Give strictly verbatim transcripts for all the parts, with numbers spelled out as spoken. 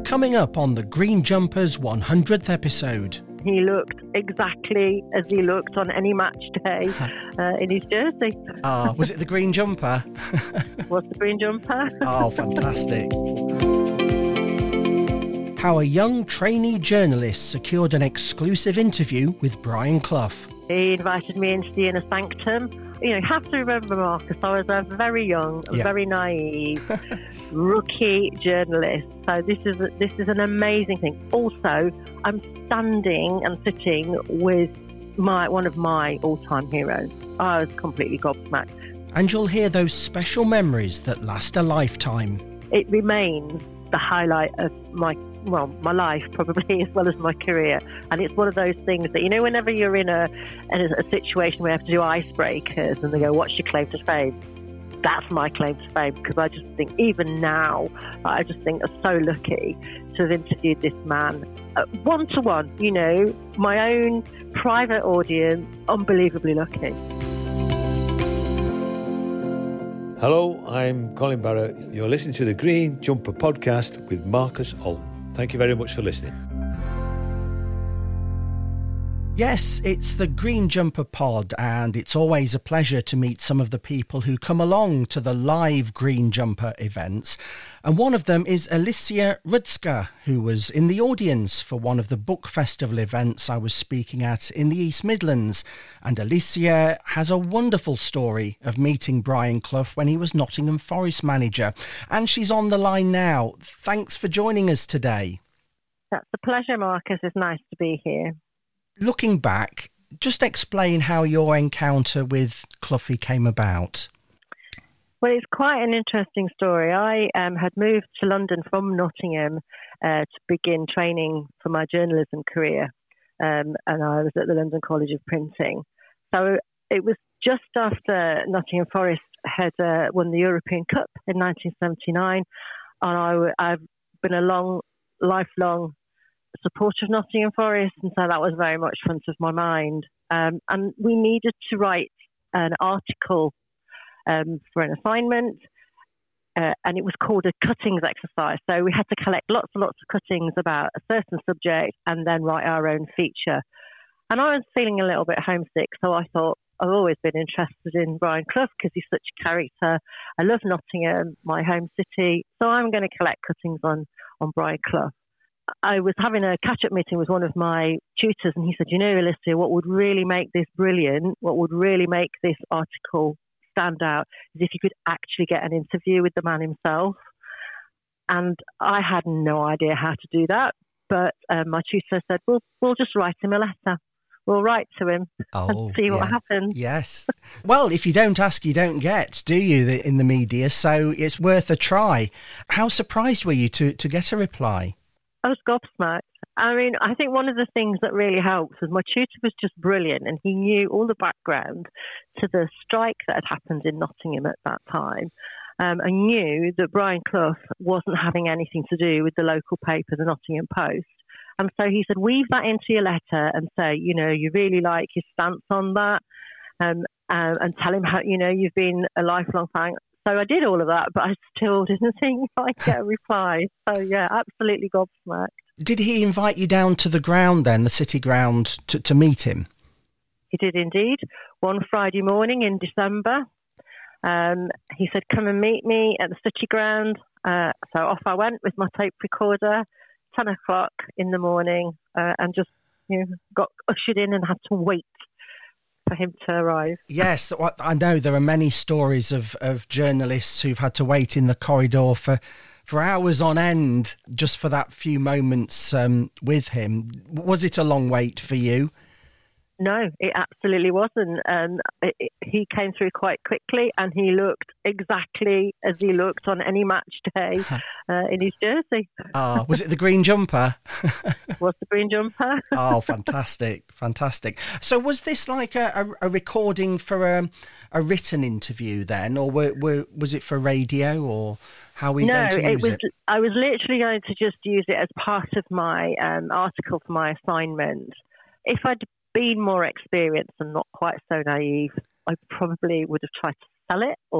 coming up on the Green Jumpers one hundredth episode. He looked exactly as he looked on any match day uh, in his jersey. Ah, was it the green jumper? Was the green jumper? Oh, fantastic. How a young trainee journalist secured an exclusive interview with Brian Clough. He invited me into the inner sanctum. You know, you have to remember, Marcus, I was a very young, yeah. very naive rookie journalist. So this is this is an amazing thing. Also, I'm standing and sitting with my one of my all-time heroes. I was completely gobsmacked. And you'll hear those special memories that last a lifetime. It remains the highlight of my well, my life probably, as well as my career. And it's one of those things that, you know, whenever you're in a, in a, a situation where you have to do icebreakers and they go, what's your claim to fame? That's my claim to fame, because I just think, even now, I just think I'm so lucky to have interviewed this man uh, one-to-one, you know, my own private audience, unbelievably lucky. Hello, I'm Colin Barrett. You're listening to the Green Jumper podcast with Marcus Alton. Thank you very much for listening. Yes, it's the Green Jumper Pod, and it's always a pleasure to meet some of the people who come along to the live Green Jumper events. And one of them is Alicia Rudska, who was in the audience for one of the book festival events I was speaking at in the East Midlands. And Alicia has a wonderful story of meeting Brian Clough when he was Nottingham Forest manager. And she's on the line now. Thanks for joining us today. That's a pleasure, Marcus. It's nice to be here. Looking back, just explain how your encounter with Cloughie came about. Well, it's quite an interesting story. I um, had moved to London from Nottingham uh, to begin training for my journalism career, um, and I was at the London College of Printing. So it was just after Nottingham Forest had uh, won the European Cup in nineteen seventy-nine, and I, I've been a long, lifelong supporter of Nottingham Forest, and so that was very much front of my mind. Um, and we needed to write an article um, for an assignment, uh, and it was called a cuttings exercise. So we had to collect lots and lots of cuttings about a certain subject and then write our own feature. And I was feeling a little bit homesick, so I thought, I've always been interested in Brian Clough because he's such a character. I love Nottingham, my home city, so I'm going to collect cuttings on, on Brian Clough. I was having a catch-up meeting with one of my tutors, and he said, you know, Alicia, what would really make this brilliant, what would really make this article stand out is if you could actually get an interview with the man himself. And I had no idea how to do that, but um, my tutor said, well, we'll just write him a letter. We'll write to him oh, and see yeah. what happens. Yes. Well, if you don't ask, you don't get, do you, in the media? So it's worth a try. How surprised were you to, to get a reply? I was gobsmacked. I mean, I think one of the things that really helped was my tutor was just brilliant, and he knew all the background to the strike that had happened in Nottingham at that time. Um, and knew that Brian Clough wasn't having anything to do with the local paper, the Nottingham Post. And so he said, weave that into your letter and say, you know, you really like his stance on that, um, uh, and tell him how, you know, you've been a lifelong fan. So I did all of that, but I still didn't think I'd get a reply. So, yeah, absolutely gobsmacked. Did he invite you down to the ground then, the city ground, to, to meet him? He did indeed. One Friday morning in December, um, he said, come and meet me at the city ground. Uh, so off I went with my tape recorder, ten o'clock in the morning, uh, and just you know, got ushered in and had to wait for him to arrive. Yes, I know there are many stories of, of journalists who've had to wait in the corridor for, for hours on end just for that few moments um, with him. Was it a long wait for you? No, it absolutely wasn't. Um, it, it, he came through quite quickly, and he looked exactly as he looked on any match day uh, in his jersey. Ah, was it the green jumper? Was the green jumper? Oh, fantastic, fantastic. So was this like a, a, a recording for a, a written interview then, or were, were, was it for radio, or how were you no, going to use it? was, it? I was literally going to just use it as part of my um, article for my assignment. If I'd been more experienced and not quite so naive, I probably would have tried to sell it or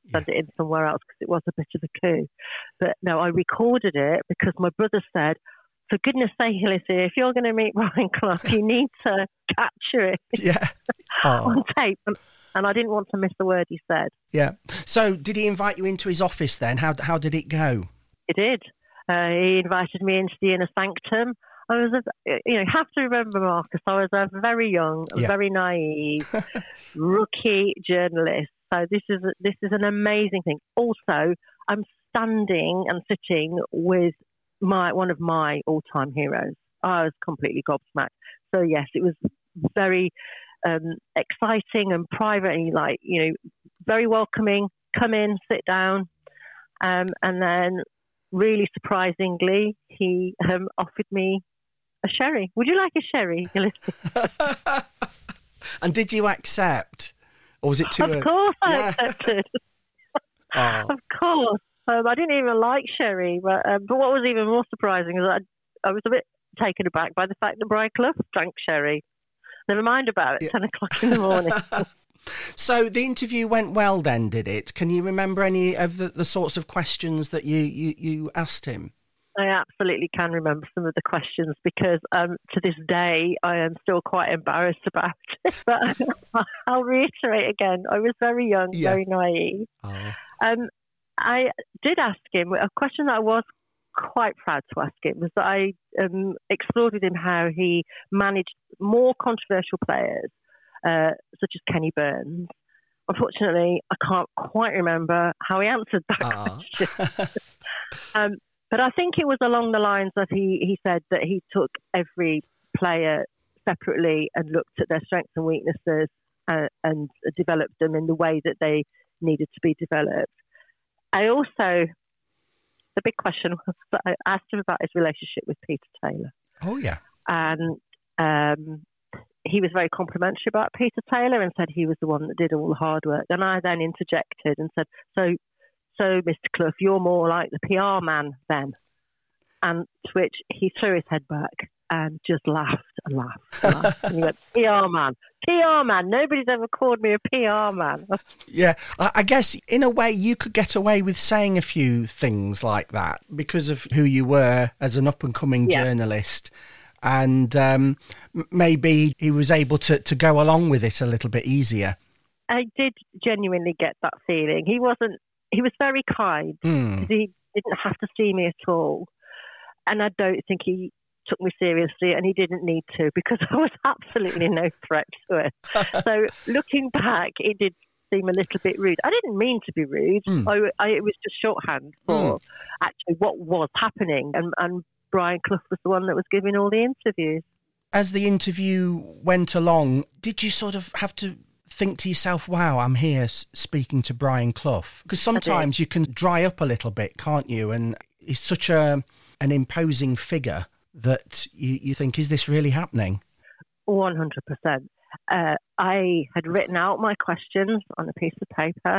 send it in somewhere else because it was a bit of a coup. But no, I recorded it because my brother said, for goodness sake, Alicia, if you're going to meet Brian Clough, you need to capture it yeah. oh. on tape. And I didn't want to miss a word he said. Yeah. So did he invite you into his office then? How how did it go? He did. Uh, he invited me into the inner sanctum. I was, a, you know, you have to remember, Marcus, I was a very young, yeah. very naive, rookie journalist. So this is this is an amazing thing. Also, I'm standing and sitting with my one of my all-time heroes. I was completely gobsmacked. So yes, it was very um, exciting and private, and like you know, very welcoming. Come in, sit down, um, and then really surprisingly, he um, offered me a sherry. Would you like a sherry? And did you accept? Or was it too... Of course I yeah. accepted. oh. Of course. Um, I didn't even like sherry. But, um, but what was even more surprising is that I, I was a bit taken aback by the fact that Brian Clough drank sherry. Never mind about it, yeah. ten o'clock in the morning. So the interview went well then, did it? Can you remember any of the, the sorts of questions that you, you, you asked him? I absolutely can remember some of the questions because um, to this day I am still quite embarrassed about it. But I'll reiterate again, I was very young, yeah. very naive. Oh. Um, I did ask him, a question that I was quite proud to ask him was that I um, explored with him how he managed more controversial players, uh, such as Kenny Burns. Unfortunately, I can't quite remember how he answered that oh. question. um, But I think it was along the lines that he, he said that he took every player separately and looked at their strengths and weaknesses uh, and developed them in the way that they needed to be developed. I also, the big question was that I asked him about his relationship with Peter Taylor. Oh, yeah. And um, he was very complimentary about Peter Taylor and said he was the one that did all the hard work. And I then interjected and said, so... So, Mister Clough, you're more like the P R man then. And to which he threw his head back and just laughed and laughed and laughed. And he went, P R man, P R man. Nobody's ever called me a P R man. Yeah, I guess in a way you could get away with saying a few things like that because of who you were as an up-and-coming yeah. journalist. And um, maybe he was able to, to go along with it a little bit easier. I did genuinely get that feeling. He wasn't He was very kind. Mm. He didn't have to see me at all. And I don't think he took me seriously, and he didn't need to because I was absolutely no threat to it. So looking back, it did seem a little bit rude. I didn't mean to be rude. Mm. I, I, it was just shorthand for mm. actually what was happening. And, and Brian Clough was the one that was giving all the interviews. As the interview went along, did you sort of have to think to yourself, wow, I'm here speaking to Brian Clough? Because sometimes you can dry up a little bit, can't you? And he's such a an imposing figure that you, you think, is this really happening? one hundred percent. Uh, I had written out my questions on a piece of paper.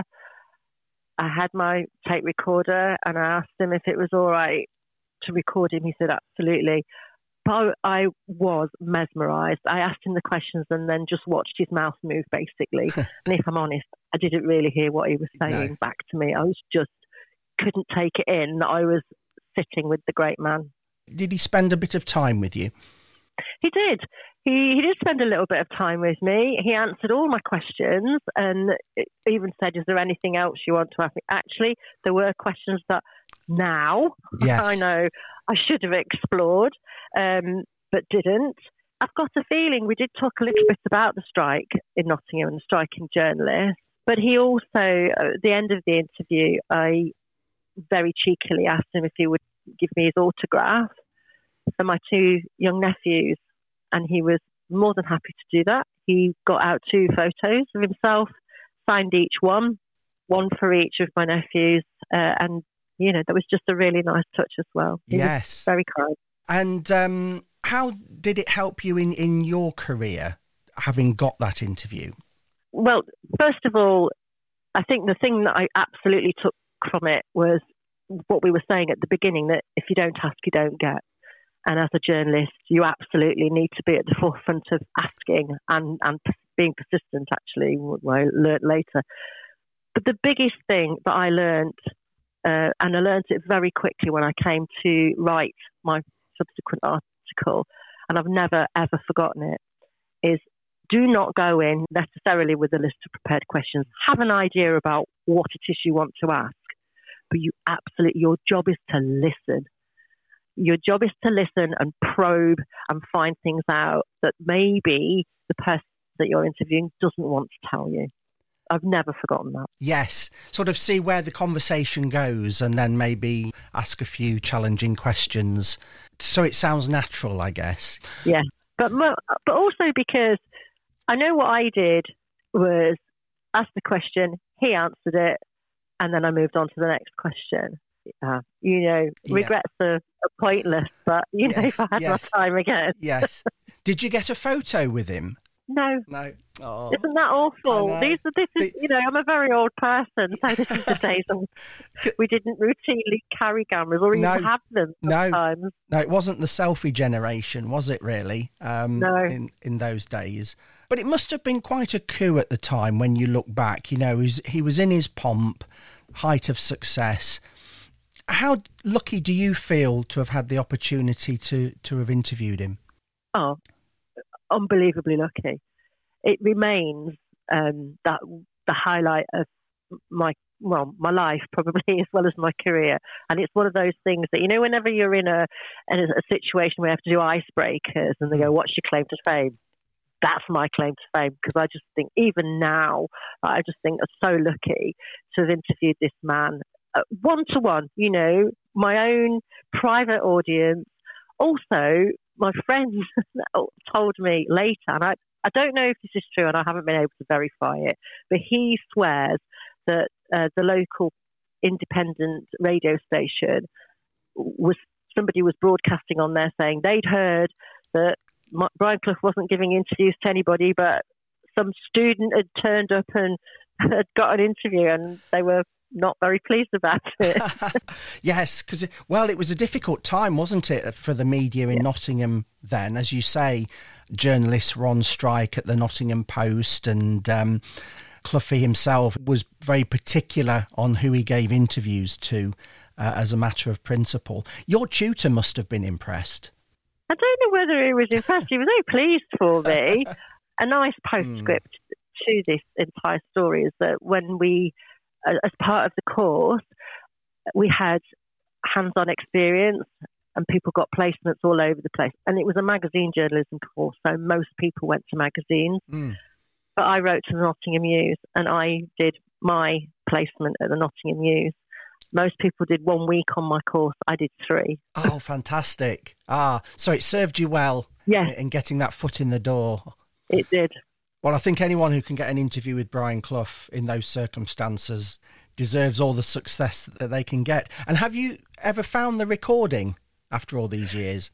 I had my tape recorder and I asked him if it was all right to record him. He said, absolutely. But I was mesmerised. I asked him the questions and then just watched his mouth move, basically. And if I'm honest, I didn't really hear what he was saying no. back to me. I was just couldn't take it in that I was sitting with the great man. Did he spend a bit of time with you? He did. He, he did spend a little bit of time with me. He answered all my questions and even said, is there anything else you want to ask me? Actually, there were questions that now yes. I know I should have explored, um, but didn't. I've got a feeling we did talk a little bit about the strike in Nottingham and the striking journalists, but he also, at the end of the interview, I very cheekily asked him if he would give me his autograph for my two young nephews, and he was more than happy to do that. He got out two photos of himself, signed each one, one for each of my nephews, uh, and, you know, that was just a really nice touch as well. He yes. was very kind. And um, how did it help you in, in your career, having got that interview? Well, first of all, I think the thing that I absolutely took from it was what we were saying at the beginning, that if you don't ask, you don't get. And as a journalist, you absolutely need to be at the forefront of asking and, and being persistent, actually, what I learnt later. But the biggest thing that I learned, uh, and I learned it very quickly when I came to write my subsequent article, and I've never, ever forgotten it, is do not go in necessarily with a list of prepared questions. Have an idea about what it is you want to ask, but you absolutely, your job is to listen. Your job is to listen and probe and find things out that maybe the person that you're interviewing doesn't want to tell you. I've never forgotten that. Yes, sort of see where the conversation goes and then maybe ask a few challenging questions. So it sounds natural, I guess. Yeah, but but also because I know what I did was ask the question, he answered it, and then I moved on to the next question. Uh, you know, Yeah. regrets are, are pointless, but, you know, Yes, if I had yes. my time again. Yes. Did you get a photo with him? No. No. Oh. Isn't that awful? I know. These are, this is, The- you know, I'm a very old person, so this is the days when we didn't routinely carry cameras or even No. have them No. sometimes. No, it wasn't the selfie generation, was it really? Um, No. in, in those days. But it must have been quite a coup at the time when you look back. You know, he was, he was in his pomp, height of success. How lucky do you feel to have had the opportunity to, to have interviewed him? Oh, unbelievably lucky. It remains um, that the highlight of my well, my life probably as well as my career. And it's one of those things that, you know, whenever you're in a in a situation where you have to do icebreakers and they go, "What's your claim to fame?" That's my claim to fame, because I just think even now, I just think I'm so lucky to have interviewed this man one to one. You know, my own private audience. Also, my friends told me later, and I, I don't know if this is true, and I haven't been able to verify it, but he swears that uh, the local independent radio station was somebody was broadcasting on there saying they'd heard that my, Brian Clough wasn't giving interviews to anybody, but some student had turned up and had got an interview, and they were not very pleased about it. Yes, because, well, it was a difficult time, wasn't it, for the media in Yeah. Nottingham then? As you say, journalists were on strike at the Nottingham Post, and um, Cloughie himself was very particular on who he gave interviews to uh, as a matter of principle. Your tutor must have been impressed. I don't know whether he was impressed. He was very pleased for me. A nice postscript to this entire story is that when we, as part of the course, we had hands-on experience and people got placements all over the place. And it was a magazine journalism course, so most people went to magazines. Mm. But I wrote to the Nottingham News, and I did my placement at the Nottingham News. Most people did one week on my course. I did three. Oh, fantastic. Ah, so it served you well Yeah. in getting that foot in the door. It did. Well, I think anyone who can get an interview with Brian Clough in those circumstances deserves all the success that they can get. And have you ever found the recording after all these years?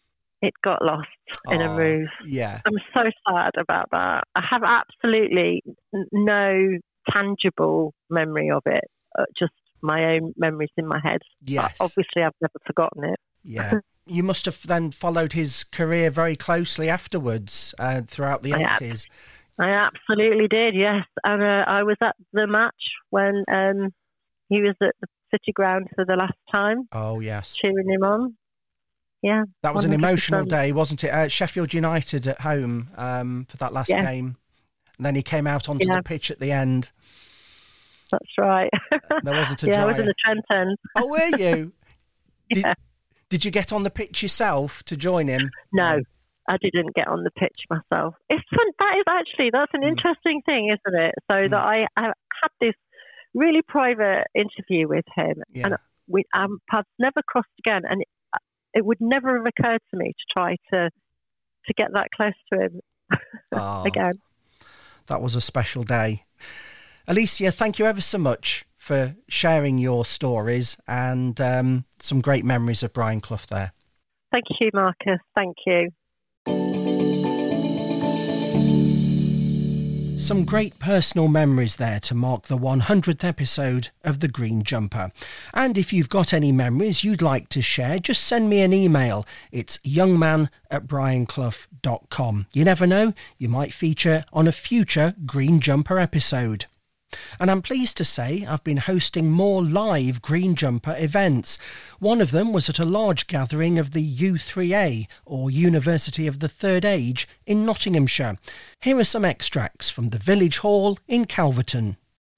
It got lost in a Oh, move. Yeah. I'm so sad about that. I have absolutely n- no tangible memory of it, uh, just my own memories in my head. Yes. But obviously, I've never forgotten it. Yeah. You must have then followed his career very closely afterwards, uh, throughout the I have. eighties. I absolutely did, yes. And uh, I was at the match when um, he was at the City Ground for the last time, Oh, yes. cheering him on. Yeah. That was an one hundred emotional percent. day, wasn't it? Uh, Sheffield United at home um, for that last Yeah. game. And then he came out onto Yeah. the pitch at the end. That's right. There wasn't a yeah, I dryer. was in the Trent end. Oh, were you? Did, Yeah. did you get on the pitch yourself to join him? No, I didn't get on the pitch myself. It's fun. That is actually, that's an Mm. interesting thing, isn't it? So Mm. that I, I had this really private interview with him, Yeah. and we um, paths never crossed again. And it, it would never have occurred to me to try to to get that close to him Oh, again. that was a special day. Alicia, thank you ever so much for sharing your stories and um, some great memories of Brian Clough there. Thank you, Marcus. Thank you. Some great personal memories there to mark the one hundredth episode of The Green Jumper. And if you've got any memories you'd like to share, just send me an email. It's youngman at brianclough dot com. You never know, you might feature on a future Green Jumper episode. And I'm pleased to say I've been hosting more live Green Jumper events. One of them was at a large gathering of the U three A, or University of the Third Age, in Nottinghamshire. Here are some extracts from the Village Hall in Calverton.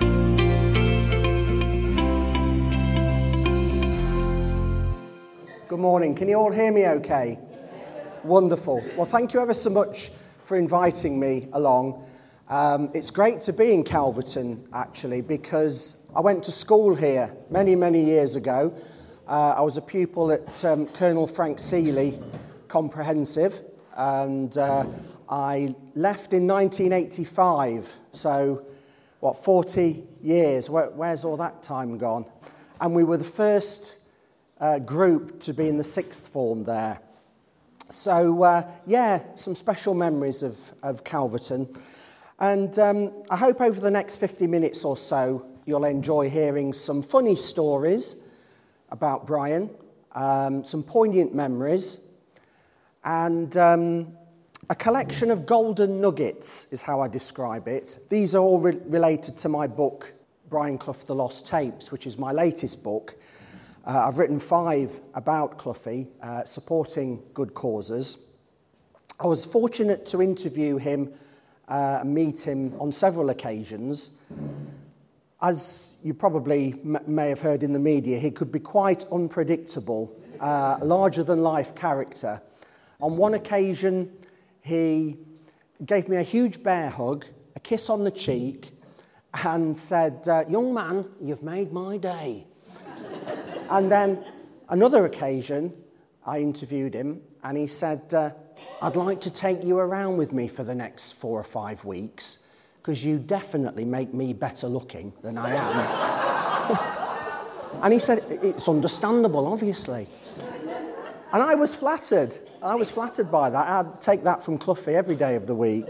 Good morning. Can you all hear me okay? Wonderful. Well, thank you ever so much for inviting me along. Um, it's great to be in Calverton, actually, because I went to school here many, many years ago. Uh, I was a pupil at um, Colonel Frank Seeley Comprehensive, and uh, I left in nineteen eighty-five. So, what, forty years? Where, where's all that time gone? And we were the first uh, group to be in the sixth form there. So, uh, yeah, some special memories of, of Calverton. And um, I hope over the next fifty minutes or so, you'll enjoy hearing some funny stories about Brian, um, some poignant memories, and um, a collection of golden nuggets is how I describe it. These are all re- related to my book, Brian Clough, The Lost Tapes, which is my latest book. Uh, I've written five about Cloughie, uh, supporting good causes. I was fortunate to interview him uh, and meet him on several occasions. As you probably m- may have heard in the media, he could be quite unpredictable, uh, larger-than-life character. On one occasion, he gave me a huge bear hug, a kiss on the cheek, and said, uh, "Young man, you've made my day." And then another occasion, I interviewed him, and he said, uh, "I'd like to take you around with me for the next four or five weeks, because you definitely make me better looking than I am." And he said, "It's understandable, obviously." And I was flattered. I was flattered by that. I'd take that from Cloughie every day of the week.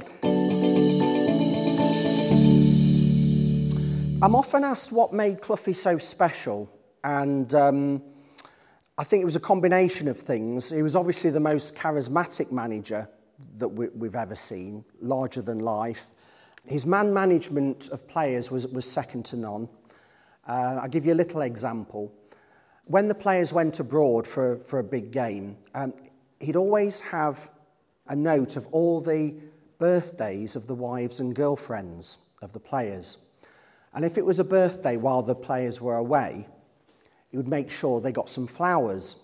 I'm often asked what made Cloughie so special. And um, I think it was a combination of things. He was obviously the most charismatic manager that we, we've ever seen, larger than life. His man management of players was, was second to none. Uh, I'll give you a little example. When the players went abroad for, for a big game, um, he'd always have a note of all the birthdays of the wives and girlfriends of the players. And if it was a birthday while the players were away, he would make sure they got some flowers.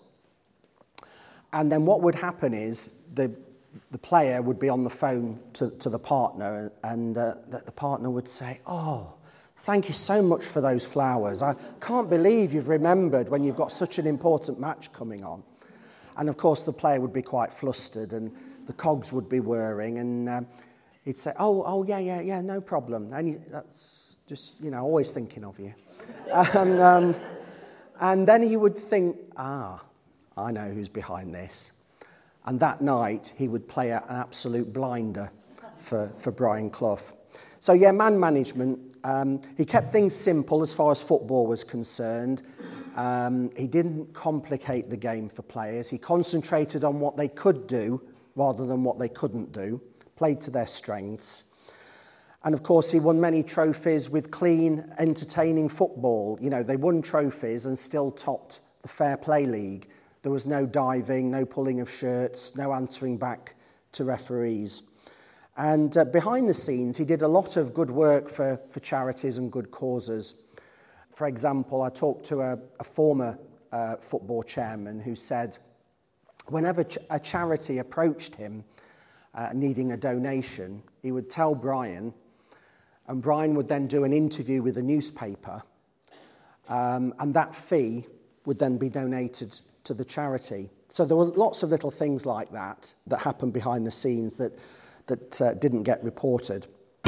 And then what would happen is the the player would be on the phone to, to the partner, and uh, the, the partner would say, "Oh, thank you so much for those flowers. I can't believe you've remembered when you've got such an important match coming on." And of course the player would be quite flustered, and the cogs would be whirring, and um, he'd say, "Oh, oh yeah, yeah, yeah, no problem. And you, that's just, you know, always thinking of you." and, um, And then he would think, ah, I know who's behind this. And that night, he would play an absolute blinder for, for Brian Clough. So, yeah, man management. Um, he kept things simple as far as football was concerned. Um, he didn't complicate the game for players. He concentrated on what they could do rather than what they couldn't do, played to their strengths. And, of course, he won many trophies with clean, entertaining football. You know, they won trophies and still topped the Fair Play League. There was no diving, no pulling of shirts, no answering back to referees. And uh, behind the scenes, he did a lot of good work for, for charities and good causes. For example, I talked to a, a former uh, football chairman who said whenever ch- a charity approached him uh, needing a donation, he would tell Brian, and Brian would then do an interview with a newspaper, um, and that fee would then be donated to the charity. So there were lots of little things like that that happened behind the scenes that, that uh, didn't get reported.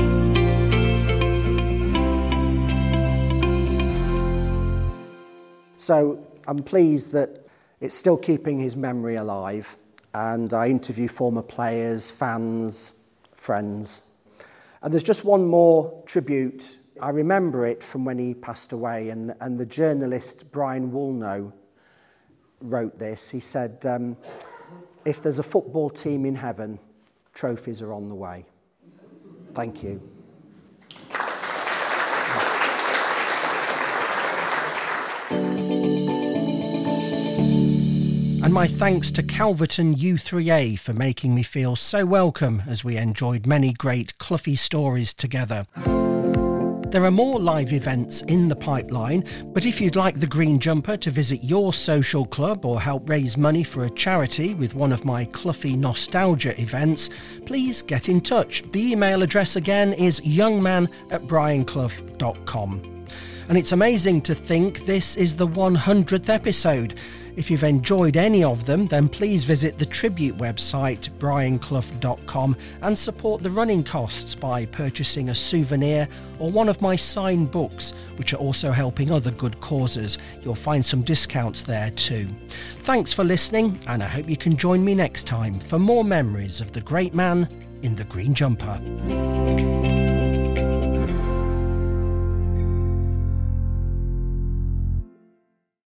So I'm pleased that it's still keeping his memory alive, and I interview former players, fans, friends. And there's just one more tribute. I remember it from when he passed away, and, and the journalist Brian Woolnough wrote this. He said, um, "If there's a football team in heaven, trophies are on the way." Thank you. And my thanks to Calverton U three A for making me feel so welcome as we enjoyed many great Cloughie stories together. There are more live events in the pipeline, but if you'd like the Green Jumper to visit your social club or help raise money for a charity with one of my Cloughie Nostalgia events, please get in touch. The email address again is youngman at brian clough dot com. And it's amazing to think this is the one hundredth episode. If you've enjoyed any of them, then please visit the tribute website, brian clough dot com, and support the running costs by purchasing a souvenir or one of my signed books, which are also helping other good causes. You'll find some discounts there too. Thanks for listening, and I hope you can join me next time for more memories of the great man in the green jumper.